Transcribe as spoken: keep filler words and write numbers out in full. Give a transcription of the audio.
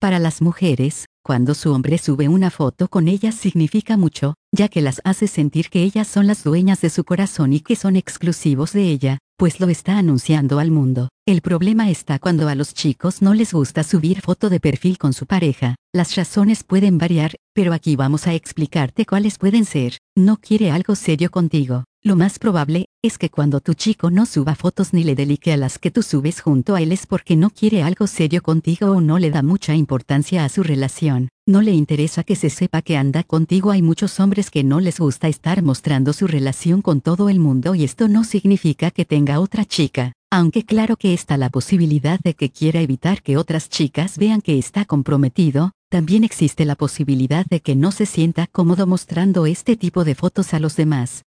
Para las mujeres, cuando su hombre sube una foto con ellas significa mucho, ya que las hace sentir que ellas son las dueñas de su corazón y que son exclusivos de ella, pues lo está anunciando al mundo. El problema está cuando a los chicos no les gusta subir foto de perfil con su pareja. Las razones pueden variar, pero aquí vamos a explicarte cuáles pueden ser. No quiere algo serio contigo. Lo más probable es que cuando tu chico no suba fotos ni le dé like a las que tú subes junto a él es porque no quiere algo serio contigo o no le da mucha importancia a su relación. No le interesa que se sepa que anda contigo. Hay muchos hombres que no les gusta estar mostrando su relación con todo el mundo y esto no significa que tenga otra chica. Aunque claro que está la posibilidad de que quiera evitar que otras chicas vean que está comprometido, también existe la posibilidad de que no se sienta cómodo mostrando este tipo de fotos a los demás.